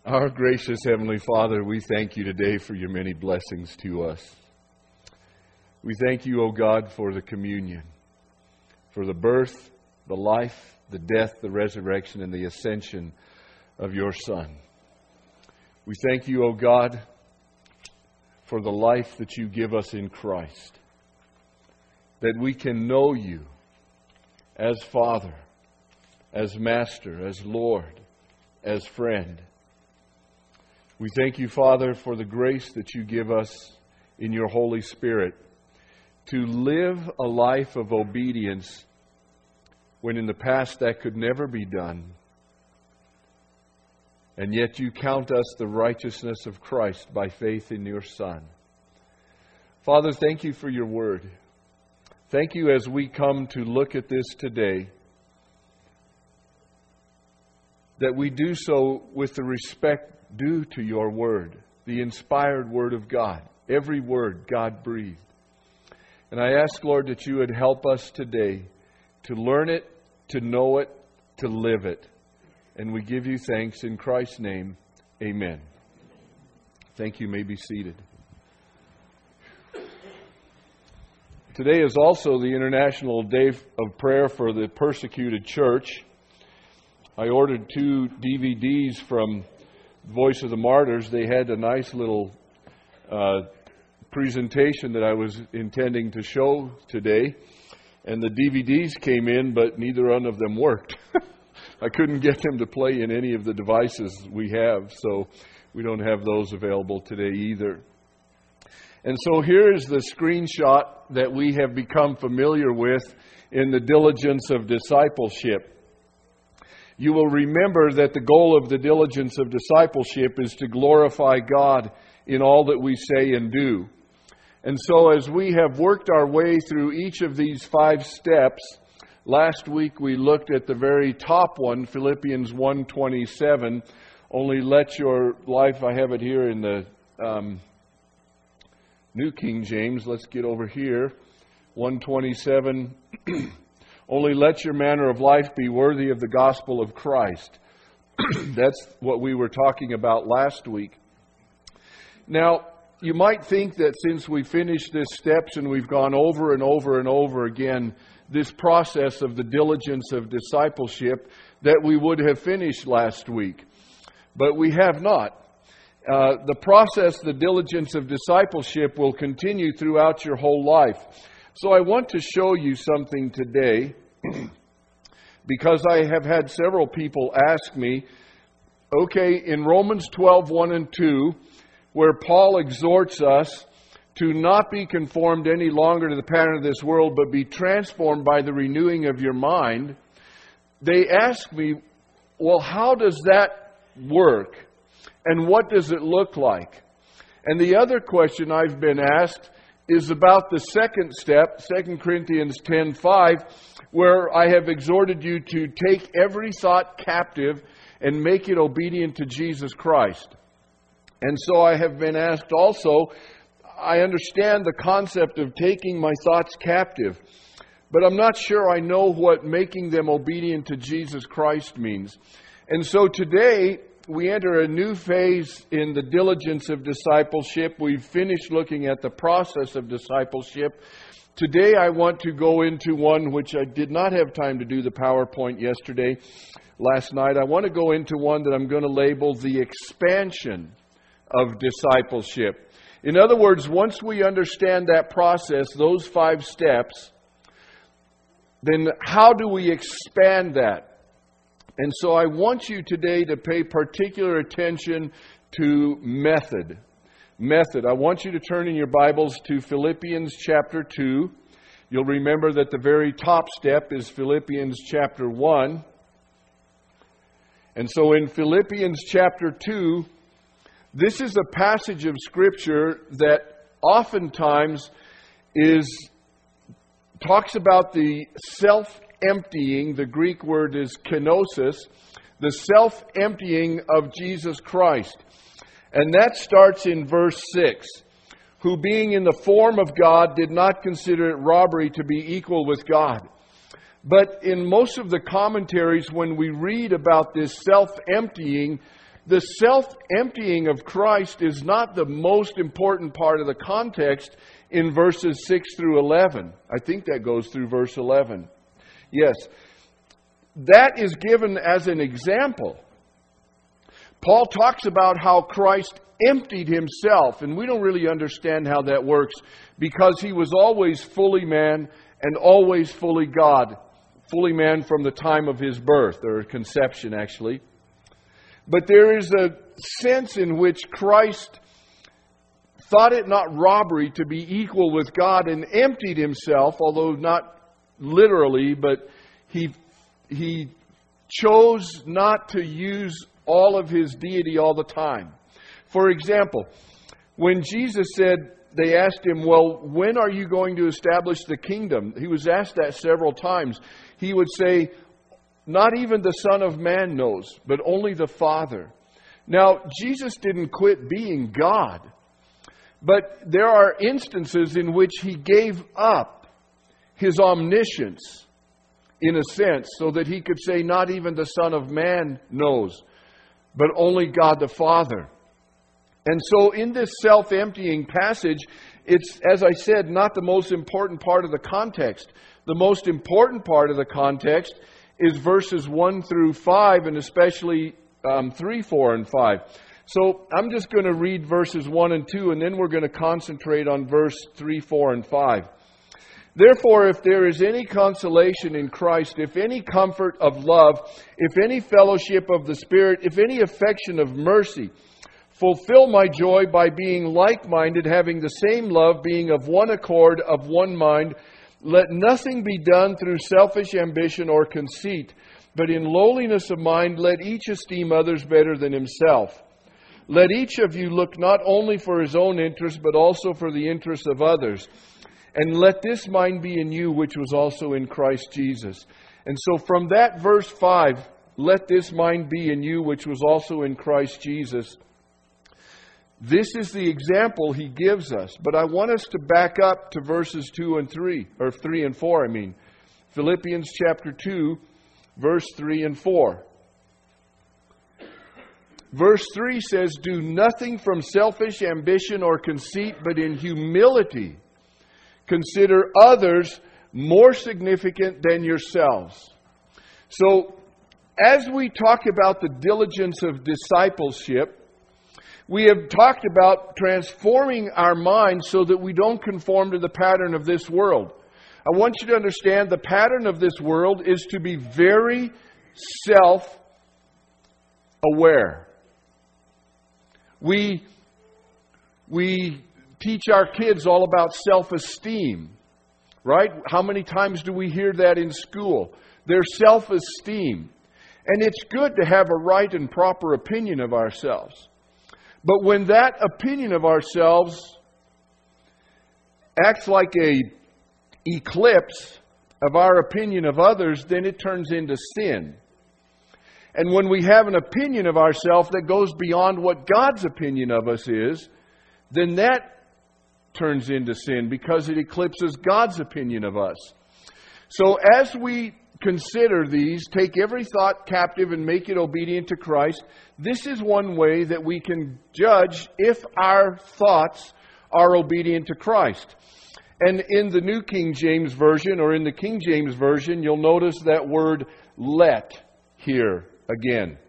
Our gracious Heavenly Father, we thank you today for your many blessings to us. We thank you, O God, for the communion, for the birth, the life, the death, the resurrection, and the ascension of your Son. We thank you, O God, for the life that you give us in Christ, that we can know you as Father, as Master, as Lord, as friend. We thank you, Father, for the grace that you give us in your Holy Spirit to live a life of obedience when in the past that could never be done. And yet you count us the righteousness of Christ by faith in your Son. Father, thank you for your word. Thank you as we come to look at this today, that we do so with the respect due to your word, the inspired word of God, every word God breathed. And I ask, Lord, that you would help us today to learn it, to know it, to live it. And we give you thanks in Christ's name. Amen. Thank you. You may be seated. Today is also the International Day of Prayer for the Persecuted Church. I ordered 2 DVDs from Voice of the Martyrs. They had a nice little presentation that I was intending to show today. And the DVDs came in, but neither one of them worked. I couldn't get them to play in any of the devices we have, so we don't have those available today either. And so here is the screenshot that we have become familiar with in the diligence of discipleship. You will remember that the goal of the diligence of discipleship is to glorify God in all that we say and do. And so as we have worked our way through each of these 5 steps, last week we looked at the very top one, Philippians 1:27. Only let your life, I have it here in the New King James. Let's get over here. 1:27. Only let your manner of life be worthy of the gospel of Christ. That's what we were talking about last week. Now, you might think that since we finished this steps and we've gone over and over and over again this process of the diligence of discipleship, that we would have finished last week. But we have not. The process, the diligence of discipleship, will continue throughout your whole life. So I want to show you something today, because I have had several people ask me, okay, in Romans 12:1 and 2, where Paul exhorts us to not be conformed any longer to the pattern of this world, but be transformed by the renewing of your mind, they ask me, well, how does that work? And what does it look like? And the other question I've been asked is about the second step, 2 Corinthians 10:5, where I have exhorted you to take every thought captive and make it obedient to Jesus Christ. And so I have been asked also, I understand the concept of taking my thoughts captive, but I'm not sure I know what making them obedient to Jesus Christ means. And so today, we enter a new phase in the diligence of discipleship. We've finished looking at the process of discipleship. Today I want to go into one which I did not have time to do the PowerPoint last night. I want to go into one that I'm going to label the expansion of discipleship. In other words, once we understand that process, those 5 steps, then how do we expand that? And so I want you today to pay particular attention to method. Method. I want you to turn in your Bibles to Philippians chapter 2. You'll remember that the very top step is Philippians chapter 1. And so in Philippians chapter 2, this is a passage of Scripture that oftentimes talks about the self-emptying. The Greek word is kenosis, the self-emptying of Jesus Christ. And that starts in verse 6. Who being in the form of God did not consider it robbery to be equal with God. But in most of the commentaries, when we read about this self-emptying, the self-emptying of Christ is not the most important part of the context in verses 6 through 11. I think that goes through verse 11. Yes. That is given as an example. Paul talks about how Christ emptied himself, and we don't really understand how that works because he was always fully man and always fully God. Fully man from the time of his birth, or conception actually. But there is a sense in which Christ thought it not robbery to be equal with God and emptied himself, although not literally, but he chose not to use all of his deity all the time. For example, when Jesus said, they asked him, well, when are you going to establish the kingdom? He was asked that several times. He would say, not even the Son of Man knows, but only the Father. Now, Jesus didn't quit being God, but there are instances in which he gave up his omniscience, in a sense, so that he could say, not even the Son of Man knows, but only God the Father. And so in this self-emptying passage, it's, as I said, not the most important part of the context. The most important part of the context is verses 1 through 5, and especially 3, 4, and 5. So I'm just going to read verses 1 and 2, and then we're going to concentrate on verse 3, 4, and 5. Therefore, if there is any consolation in Christ, if any comfort of love, if any fellowship of the Spirit, if any affection of mercy, fulfill my joy by being like-minded, having the same love, being of one accord, of one mind. Let nothing be done through selfish ambition or conceit, but in lowliness of mind let each esteem others better than himself. Let each of you look not only for his own interest, but also for the interest of others. And let this mind be in you, which was also in Christ Jesus. And so from that verse 5, let this mind be in you, which was also in Christ Jesus. This is the example he gives us. But I want us to back up to verses 2 and 3, or 3 and 4, I mean. Philippians chapter 2, verse 3 and 4. Verse 3 says, do nothing from selfish ambition or conceit, but in humility consider others more significant than yourselves. So, as we talk about the diligence of discipleship, we have talked about transforming our minds so that we don't conform to the pattern of this world. I want you to understand the pattern of this world is to be very self-aware. We teach our kids all about self-esteem, right? How many times do we hear that in school? Their self-esteem. And it's good to have a right and proper opinion of ourselves. But when that opinion of ourselves acts like an eclipse of our opinion of others, then it turns into sin. And when we have an opinion of ourselves that goes beyond what God's opinion of us is, then that turns into sin because it eclipses God's opinion of us. So as we consider these, take every thought captive and make it obedient to Christ, this is one way that we can judge if our thoughts are obedient to Christ. And in the New King James Version, or in the King James Version, you'll notice that word let here again.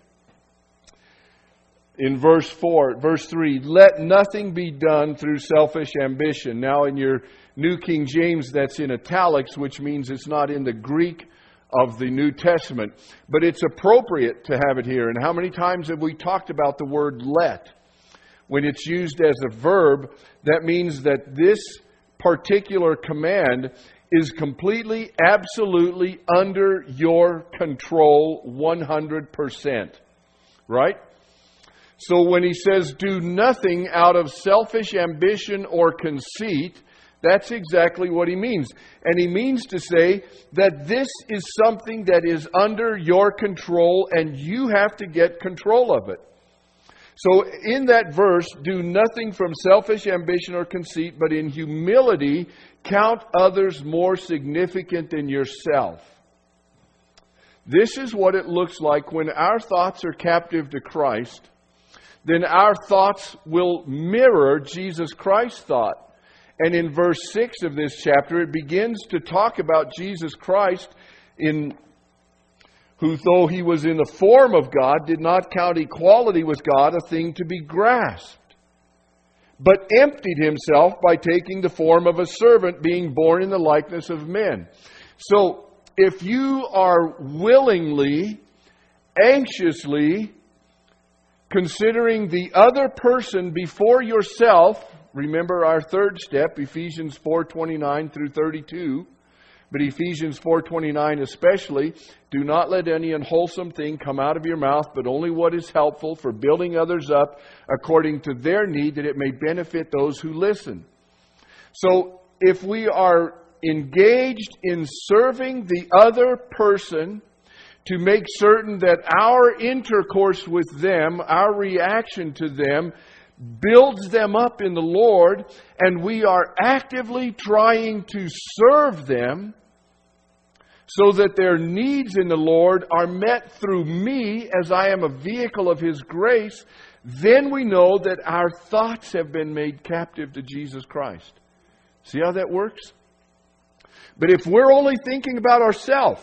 In verse 3, let nothing be done through selfish ambition. Now in your New King James, that's in italics, which means it's not in the Greek of the New Testament. But it's appropriate to have it here. And how many times have we talked about the word let? When it's used as a verb, that means that this particular command is completely, absolutely under your control 100%. Right? So when he says, do nothing out of selfish ambition or conceit, that's exactly what he means. And he means to say that this is something that is under your control and you have to get control of it. So in that verse, do nothing from selfish ambition or conceit, but in humility count others more significant than yourself. This is what it looks like when our thoughts are captive to Christ then our thoughts will mirror Jesus Christ's thought. And in verse 6 of this chapter, it begins to talk about Jesus Christ, who, though he was in the form of God, did not count equality with God a thing to be grasped, but emptied himself by taking the form of a servant, being born in the likeness of men. So, if you are willingly, anxiously considering the other person before yourself, remember our third step, Ephesians 4:29 through 32, but Ephesians 4:29 especially, do not let any unwholesome thing come out of your mouth, but only what is helpful for building others up according to their need, that it may benefit those who listen. So if we are engaged in serving the other person to make certain that our intercourse with them, our reaction to them, builds them up in the Lord, and we are actively trying to serve them so that their needs in the Lord are met through me as I am a vehicle of His grace, then we know that our thoughts have been made captive to Jesus Christ. See how that works? But if we're only thinking about ourselves,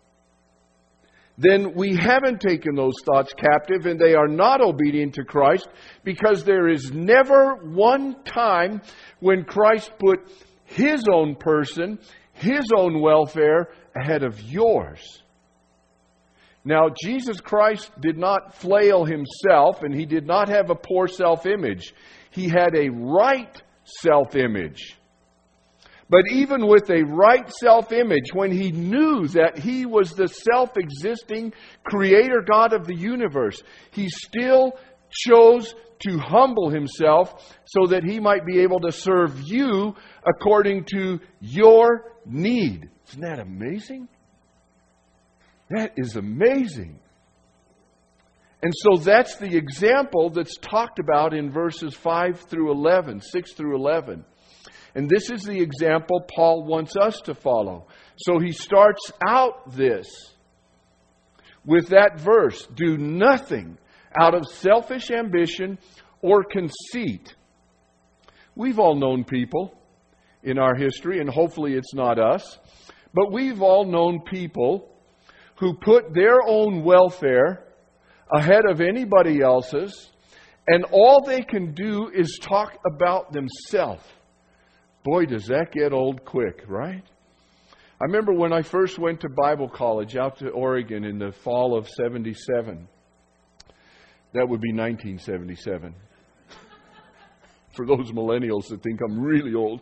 then we haven't taken those thoughts captive, and they are not obedient to Christ, because there is never one time when Christ put His own person, His own welfare ahead of yours. Now, Jesus Christ did not flail Himself, and He did not have a poor self-image. He had a right self-image. But even with a right self-image, when He knew that He was the self-existing Creator God of the universe, He still chose to humble Himself so that He might be able to serve you according to your need. Isn't that amazing? That is amazing. And so that's the example that's talked about in verses 5 through 11, 6 through 11. And this is the example Paul wants us to follow. So he starts out this with that verse. Do nothing out of selfish ambition or conceit. We've all known people in our history, and hopefully it's not us, but we've all known people who put their own welfare ahead of anybody else's, and all they can do is talk about themselves. Boy, does that get old quick, right? I remember when I first went to Bible college out to Oregon in the fall of 77. That would be 1977. For those millennials that think I'm really old.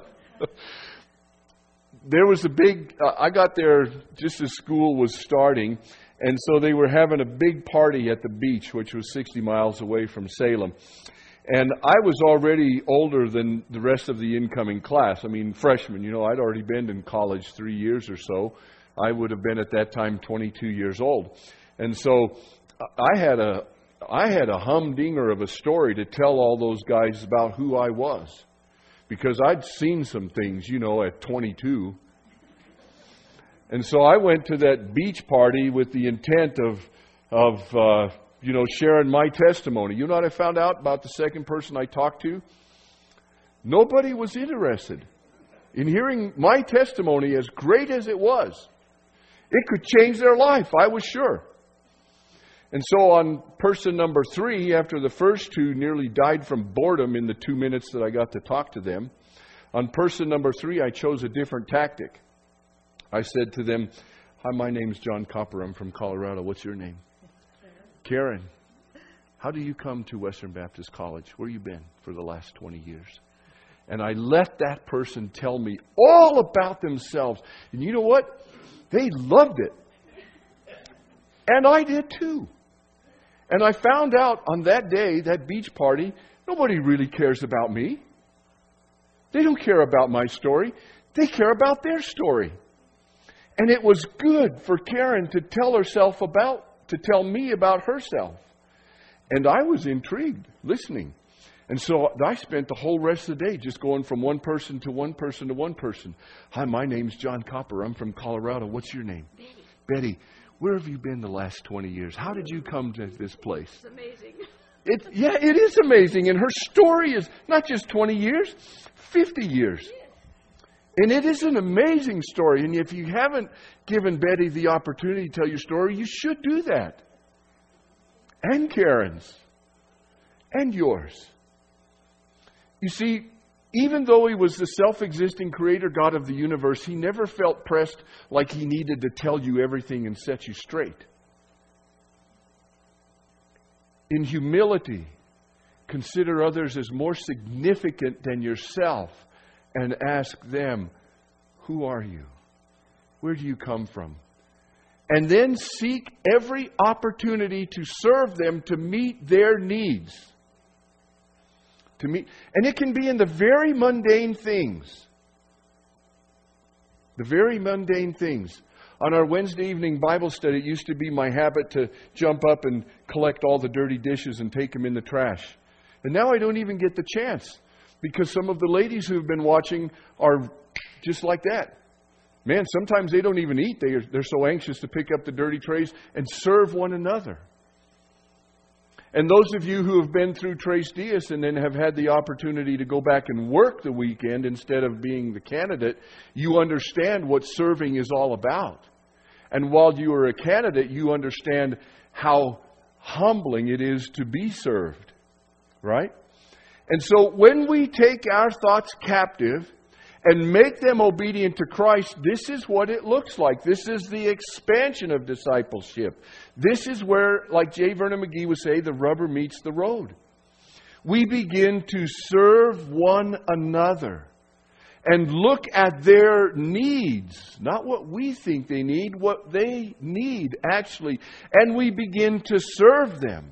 There was a big, I got there just as school was starting, and so they were having a big party at the beach, which was 60 miles away from Salem. And I was already older than the rest of the incoming class. I mean, freshman, I'd already been in college 3 years or so. I would have been at that time 22 years old. And so I had a humdinger of a story to tell all those guys about who I was. Because I'd seen some things, at 22. And so I went to that beach party with the intent of sharing my testimony. You know what I found out about the second person I talked to? Nobody was interested in hearing my testimony, as great as it was. It could change their life, I was sure. And so on person number 3, after the first 2 nearly died from boredom in the 2 minutes that I got to talk to them, on person number 3, I chose a different tactic. I said to them, "Hi, my name's John Copper. I'm from Colorado. What's your name?" "Karen. How do you come to Western Baptist College? Where you been for the last 20 years? And I let that person tell me all about themselves. And you know what? They loved it. And I did too. And I found out on that day, that beach party, nobody really cares about me. They don't care about my story. They care about their story. And it was good for Karen to tell me about herself. And I was intrigued, listening. And so I spent the whole rest of the day just going from one person to one person to one person. "Hi, my name's John Copper. I'm from Colorado. What's your name?" "Betty. Where have you been the last 20 years? How did you come to this place?" It's amazing. It is amazing. And her story is not just 20 years, 50 years. And it is an amazing story. And if you haven't given Betty the opportunity to tell your story, you should do that. And Karen's. And yours. You see, even though He was the self-existing creator God of the universe, He never felt pressed like He needed to tell you everything and set you straight. In humility, consider others as more significant than yourself and ask them, who are you? Where do you come from? And then seek every opportunity to serve them to meet their needs. And it can be in the very mundane things. The very mundane things. On our Wednesday evening Bible study, it used to be my habit to jump up and collect all the dirty dishes and take them in the trash. And now I don't even get the chance, because some of the ladies who have been watching are just like that. Man, sometimes they don't even eat. They're so anxious to pick up the dirty trays and serve one another. And those of you who have been through Tres Dias and then have had the opportunity to go back and work the weekend instead of being the candidate, you understand what serving is all about. And while you are a candidate, you understand how humbling it is to be served. Right? And so when we take our thoughts captive and make them obedient to Christ, this is what it looks like. This is the expansion of discipleship. This is where, like J. Vernon McGee would say, the rubber meets the road. We begin to serve one another and look at their needs, not what we think they need, what they need actually. And we begin to serve them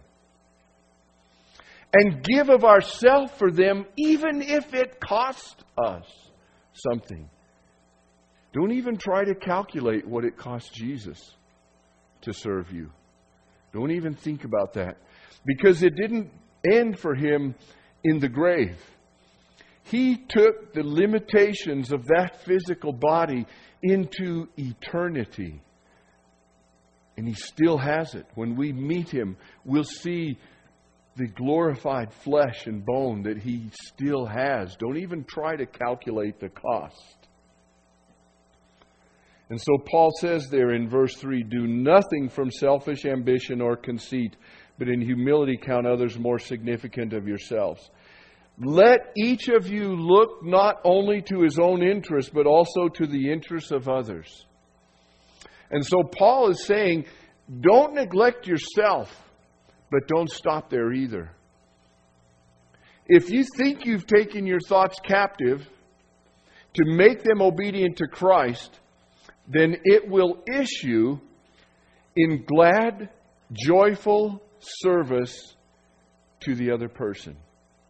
and give of ourselves for them, even if it costs us something. Don't even try to calculate what it cost Jesus to serve you. Don't even think about that. Because it didn't end for Him in the grave. He took the limitations of that physical body into eternity. And He still has it. When we meet Him, we'll see the glorified flesh and bone that He still has. Don't even try to calculate the cost. And so Paul says there in verse 3, do nothing from selfish ambition or conceit, but in humility count others more significant of yourselves. Let each of you look not only to his own interest, but also to the interests of others. And so Paul is saying, don't neglect yourself. But don't stop there either. If you think you've taken your thoughts captive to make them obedient to Christ, then it will issue in glad, joyful service to the other person.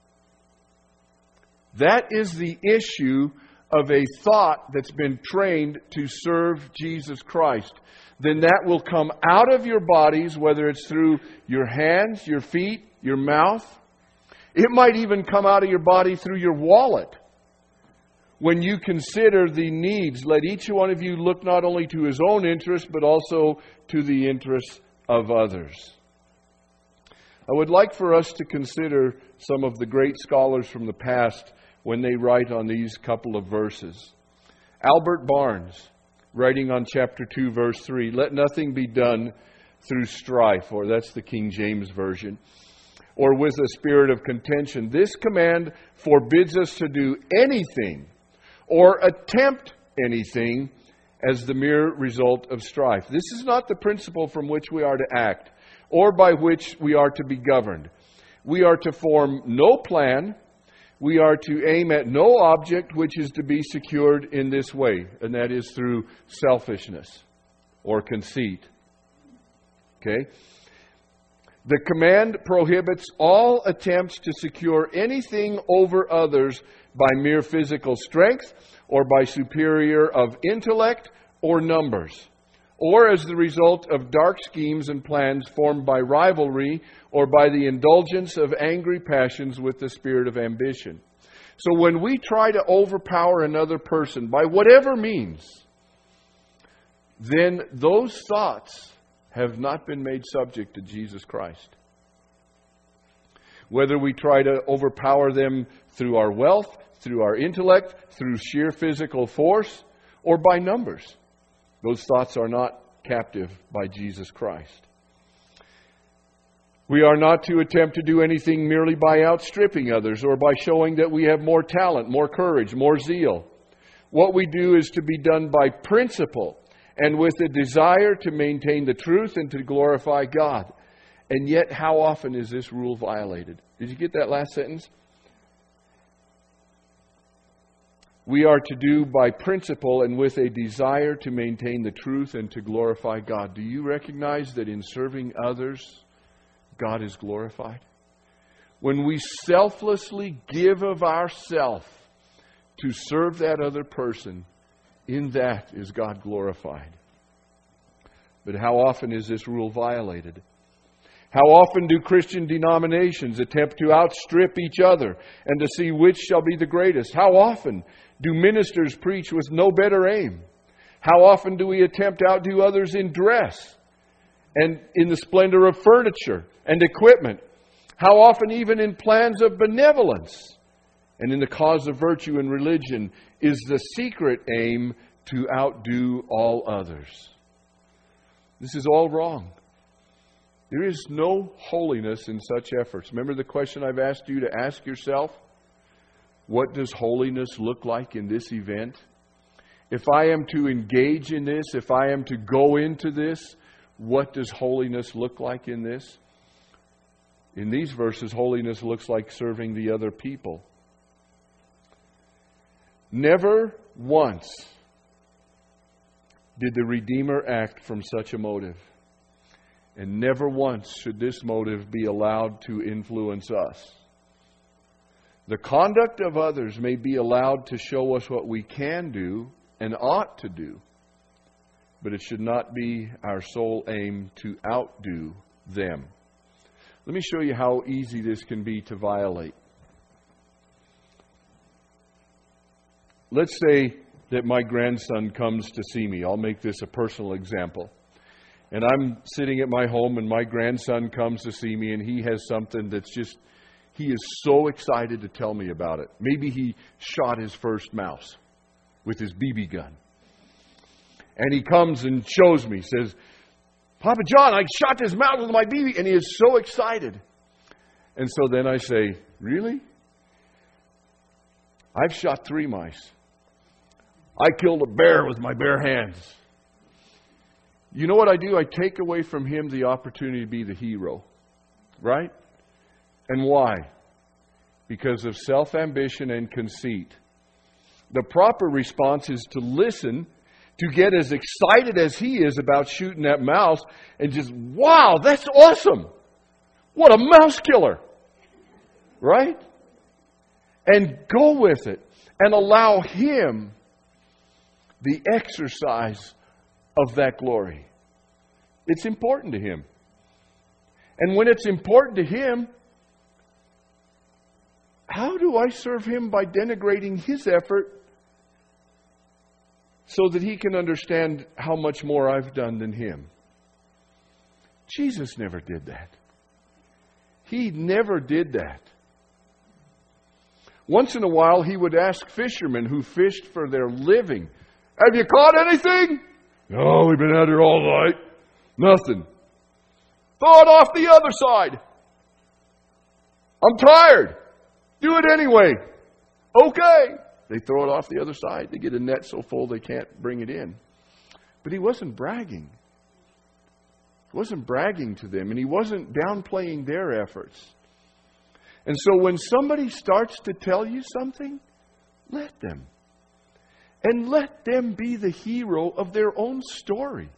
That is the issue of a thought that's been trained to serve Jesus Christ. Then that will come out of your bodies, whether it's through your hands, your feet, your mouth. It might even come out of your body through your wallet. When you consider the needs, let each one of you look not only to his own interests, but also to the interests of others. I would like for us to consider some of the great scholars from the past when they write on these couple of verses. Albert Barnes, writing on chapter 2, verse 3, let nothing be done through strife, or that's the King James Version, or with a spirit of contention. This command forbids us to do anything or attempt anything as the mere result of strife. This is not the principle from which we are to act or by which we are to be governed. We are to form no plan. We are to aim at no object which is to be secured in this way, and that is through selfishness or conceit. Okay? The command prohibits all attempts to secure anything over others by mere physical strength or by superior of intellect or numbers, or as the result of dark schemes and plans formed by rivalry or by the indulgence of angry passions with the spirit of ambition. So when we try to overpower another person by whatever means, then those thoughts have not been made subject to Jesus Christ. whether we try to overpower them through our wealth, through our intellect, through sheer physical force, or by numbers. Those thoughts are not captive by Jesus Christ. We are not to attempt to do anything merely by outstripping others or by showing that we have more talent, more courage, more zeal. What we do is to be done by principle and with a desire to maintain the truth and to glorify God. And yet, how often is this rule violated? Did you get that last sentence? We are to do by principle and with a desire to maintain the truth and to glorify God. Do you recognize that in serving others, God is glorified? When we selflessly give of ourself to serve that other person, in that is God glorified. But how often is this rule violated? How often do Christian denominations attempt to outstrip each other and to see which shall be the greatest? How often do ministers preach with no better aim? How often do we attempt to outdo others in dress and in the splendor of furniture and equipment? How often even in plans of benevolence and in the cause of virtue and religion is the secret aim to outdo all others? This is all wrong. There is no holiness in such efforts. Remember the question I've asked you to ask yourself? What does holiness look like in this event? If I am to engage in this, if I am to go into this, what does holiness look like in this? In these verses, holiness looks like serving the other people. Never once did the Redeemer act from such a motive. And never once should this motive be allowed to influence us. The conduct of others may be allowed to show us what we can do and ought to do, but it should not be our sole aim to outdo them. Let me show you how easy this can be to violate. Let's say that my grandson comes to see me. I'll make this a personal example. And I'm sitting at my home and my grandson comes to see me and he has something that's just, he is so excited to tell me about it. Maybe he shot his first mouse with his BB gun. And he comes and shows me, says, Papa John, I shot this mouse with my BB, and he is so excited. And so then I say, really? I've shot 3 mice. I killed a bear with my bare hands. You know what I do? I take away from him the opportunity to be the hero. Right? And why? Because of self-ambition and conceit. The proper response is to listen, to get as excited as he is about shooting that mouse, and just, wow, that's awesome. What a mouse killer. Right? And go with it. And allow him the exercise of that glory. It's important to him. And when it's important to him, how do I serve him by denigrating his effort so that he can understand how much more I've done than him? Jesus never did that. He never did that. Once in a while, he would ask fishermen who fished for their living, have you caught anything? No, we've been out here all night. Nothing. Throw it off the other side. I'm tired. Do it anyway. Okay. They throw it off the other side. They get a net so full they can't bring it in. But he wasn't bragging. He wasn't bragging to them, and he wasn't downplaying their efforts. And so when somebody starts to tell you something, let them. And let them be the hero of their own story.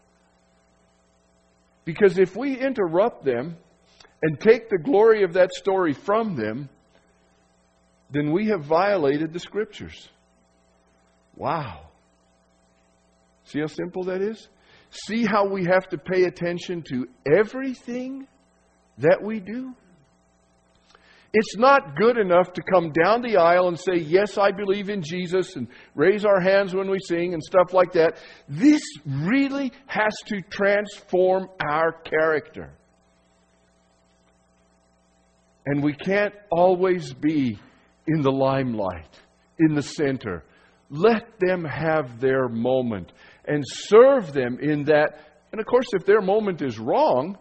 Because if we interrupt them and take the glory of that story from them, then we have violated the Scriptures. Wow. See how simple that is? See how we have to pay attention to everything that we do? It's not good enough to come down the aisle and say, yes, I believe in Jesus, and raise our hands when we sing and stuff like that. This really has to transform our character. And we can't always be in the limelight, in the center. Let them have their moment and serve them in that. And of course, if their moment is wrong,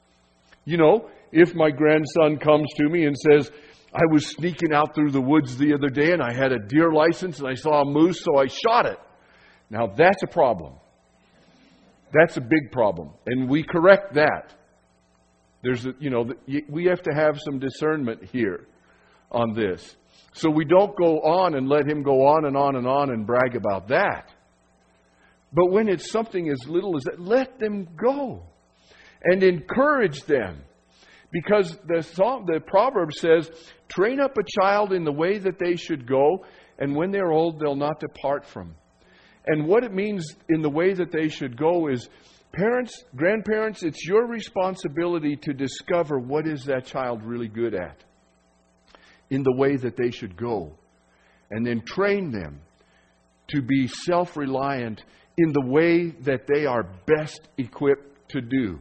if my grandson comes to me and says, I was sneaking out through the woods the other day and I had a deer license and I saw a moose, so I shot it. Now that's a problem. That's a big problem. And we correct that. We have to have some discernment here on this. So we don't go on and let him go on and on and on and brag about that. But when it's something as little as that, let them go and encourage them. Because the proverb says, train up a child in the way that they should go, and when they're old, they'll not depart from. And what it means in the way that they should go is, parents, grandparents, it's your responsibility to discover what is that child really good at in the way that they should go. And then train them to be self-reliant in the way that they are best equipped to do.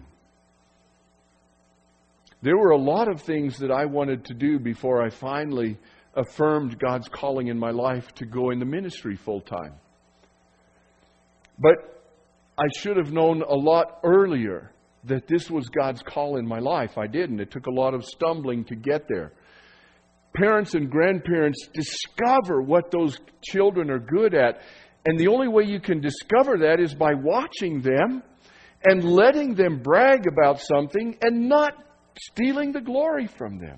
There were a lot of things that I wanted to do before I finally affirmed God's calling in my life to go in the ministry full time. But I should have known a lot earlier that this was God's call in my life. I didn't. It took a lot of stumbling to get there. Parents and grandparents discover what those children are good at. And the only way you can discover that is by watching them and letting them brag about something and not stealing the glory from them.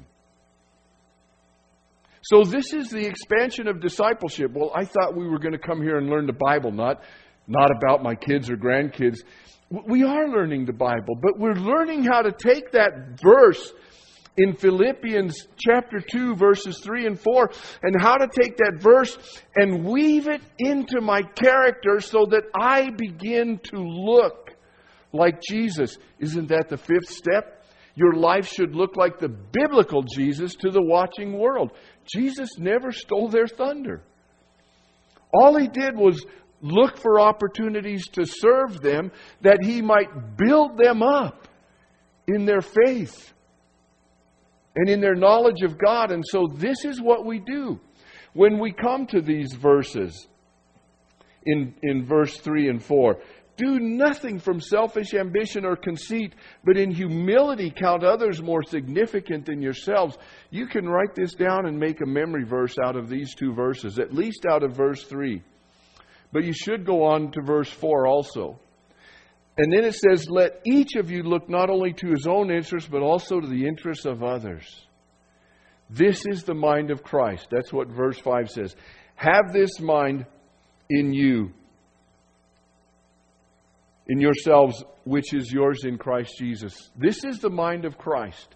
So this is the expansion of discipleship. Well, I thought we were going to come here and learn the Bible, not about my kids or grandkids. We are learning the Bible, but we're learning how to take that verse in Philippians chapter 2, verses 3 and 4, and how to take that verse and weave it into my character so that I begin to look like Jesus. Isn't that the fifth step? Your life should look like the biblical Jesus to the watching world. Jesus never stole their thunder. All He did was look for opportunities to serve them that He might build them up in their faith and in their knowledge of God. And so this is what we do. When we come to these verses in verse 3 and 4, do nothing from selfish ambition or conceit, but in humility count others more significant than yourselves. You can write this down and make a memory verse out of these two verses, at least out of verse 3. But you should go on to verse 4 also. And then it says, let each of you look not only to his own interests, but also to the interests of others. This is the mind of Christ. That's what verse 5 says. Have this mind in you, in yourselves, which is yours in Christ Jesus. This is the mind of Christ.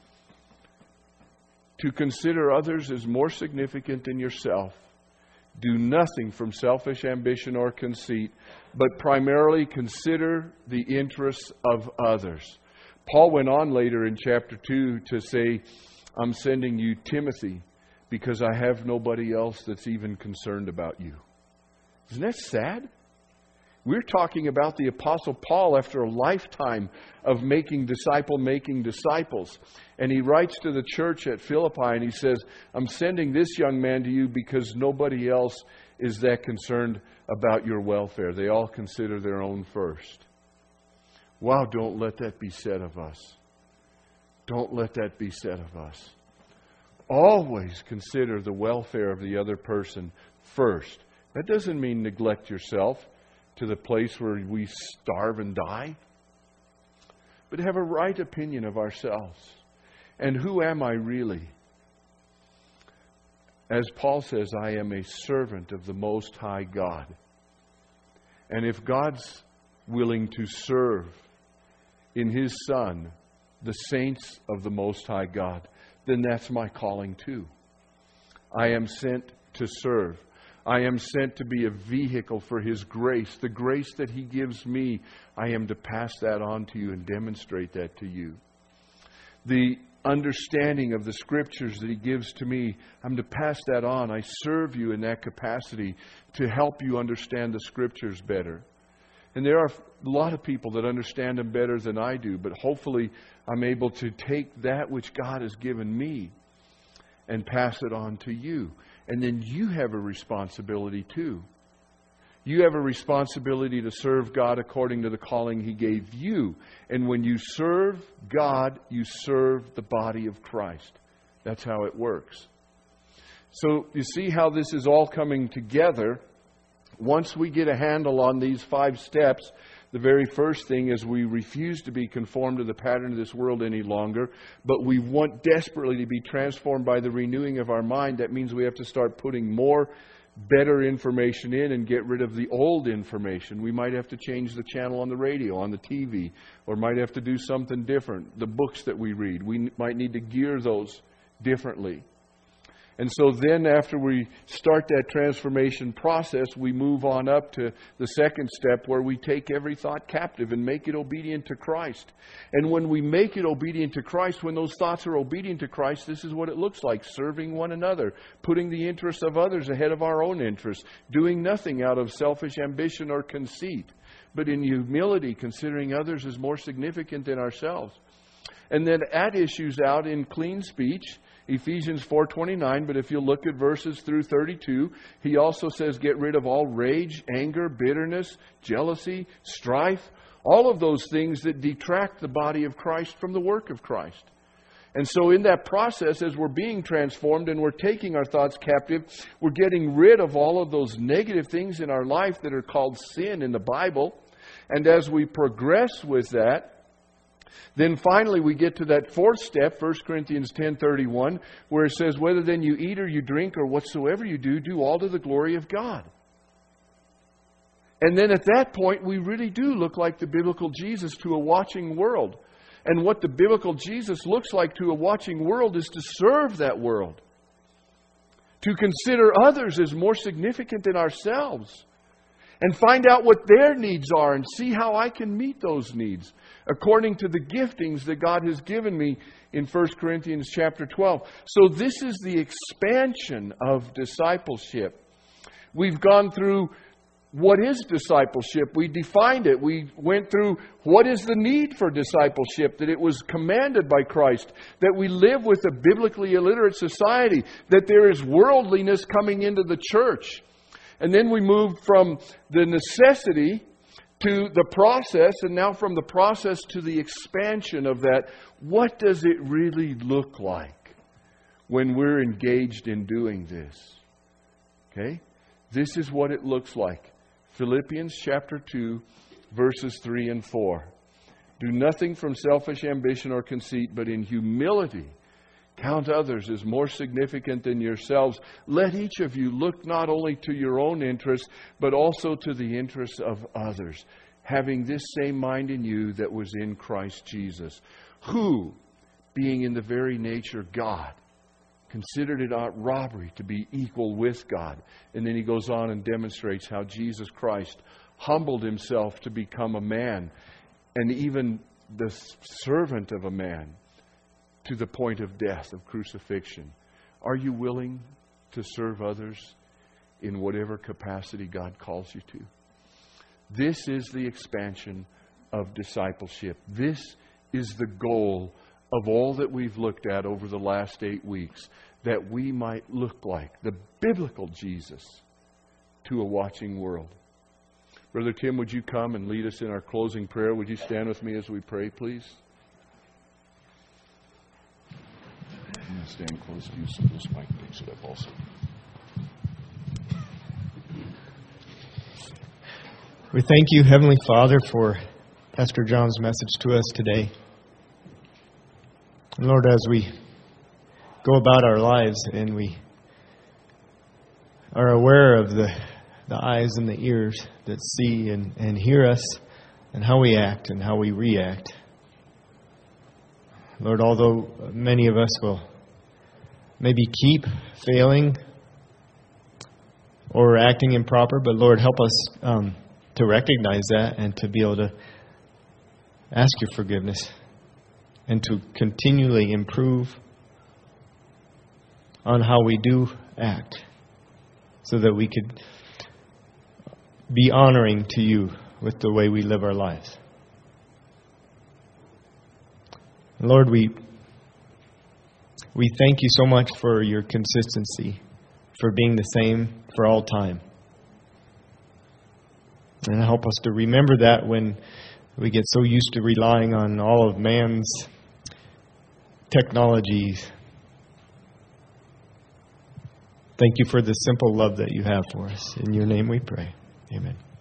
To consider others as more significant than yourself. Do nothing from selfish ambition or conceit, but primarily consider the interests of others. Paul went on later in chapter 2 to say, I'm sending you Timothy because I have nobody else that's even concerned about you. Isn't that sad? We're talking about the Apostle Paul after a lifetime of making disciples. And he writes to the church at Philippi and he says, I'm sending this young man to you because nobody else is that concerned about your welfare. They all consider their own first. Wow, don't let that be said of us. Don't let that be said of us. Always consider the welfare of the other person first. That doesn't mean neglect yourself to the place where we starve and die, but have a right opinion of ourselves. And who am I really? As Paul says, I am a servant of the Most High God. And if God's willing to serve in His Son, the saints of the Most High God, then that's my calling too. I am sent to serve. I am sent to be a vehicle for His grace. The grace that He gives me, I am to pass that on to you and demonstrate that to you. The understanding of the Scriptures that He gives to me, I'm to pass that on. I serve you in that capacity to help you understand the Scriptures better. And there are a lot of people that understand them better than I do, but hopefully I'm able to take that which God has given me and pass it on to you. And then you have a responsibility too. You have a responsibility to serve God according to the calling He gave you. And when you serve God, you serve the body of Christ. That's how it works. So you see how this is all coming together. Once we get a handle on these 5 steps, the very first thing is we refuse to be conformed to the pattern of this world any longer, but we want desperately to be transformed by the renewing of our mind. That means we have to start putting more better information in and get rid of the old information. We might have to change the channel on the radio, on the TV, or might have to do something different. The books that we read, we might need to gear those differently. And so then after we start that transformation process, we move on up to the second step where we take every thought captive and make it obedient to Christ. And when we make it obedient to Christ, when those thoughts are obedient to Christ, this is what it looks like: serving one another, putting the interests of others ahead of our own interests, doing nothing out of selfish ambition or conceit, but in humility, considering others as more significant than ourselves. And then at issues out in clean speech, Ephesians 4:29, but if you look at verses through 32, he also says, get rid of all rage, anger, bitterness, jealousy, strife, all of those things that detract the body of Christ from the work of Christ. And so in that process, as we're being transformed and we're taking our thoughts captive, we're getting rid of all of those negative things in our life that are called sin in the Bible. And as we progress with that, then finally we get to that fourth step, 1 Corinthians 10:31, where it says, whether then you eat or you drink or whatsoever you do, do all to the glory of God. And then at that point, we really do look like the biblical Jesus to a watching world. And what the biblical Jesus looks like to a watching world is to serve that world. To consider others as more significant than ourselves. And find out what their needs are and see how I can meet those needs according to the giftings that God has given me in 1 Corinthians chapter 12. So this is the expansion of discipleship. We've gone through what is discipleship. We defined it. We went through what is the need for discipleship, that it was commanded by Christ, that we live with a biblically illiterate society, that there is worldliness coming into the church. And then we moved from the necessity to the process, and now from the process to the expansion of that. What does it really look like when we're engaged in doing this? Okay? This is what it looks like. Philippians chapter 2, verses 3 and 4. Do nothing from selfish ambition or conceit, but in humility count others as more significant than yourselves. Let each of you look not only to your own interests, but also to the interests of others, having this same mind in you that was in Christ Jesus, who, being in the very nature God, considered it not robbery to be equal with God. And then he goes on and demonstrates how Jesus Christ humbled himself to become a man, and even the servant of a man, to the point of death, of crucifixion. Are you willing to serve others in whatever capacity God calls you to? This is the expansion of discipleship. This is the goal of all that we've looked at over the last 8 weeks, that we might look like the biblical Jesus to a watching world. Brother Tim, would you come and lead us in our closing prayer? Would you stand with me as we pray, please? I'm going to stand close to you so this mic picks it up also. We thank you, Heavenly Father, for Pastor John's message to us today. And Lord, as we go about our lives and we are aware of the eyes and the ears that see and hear us and how we act and how we react. Lord, although many of us will maybe keep failing or acting improper, but Lord, help us to recognize that and to be able to ask your forgiveness and to continually improve on how we do act so that we could be honoring to you with the way we live our lives. Lord, we thank you so much for your consistency, for being the same for all time. And help us to remember that when we get so used to relying on all of man's technologies. Thank you for the simple love that you have for us. In your name we pray. Amen.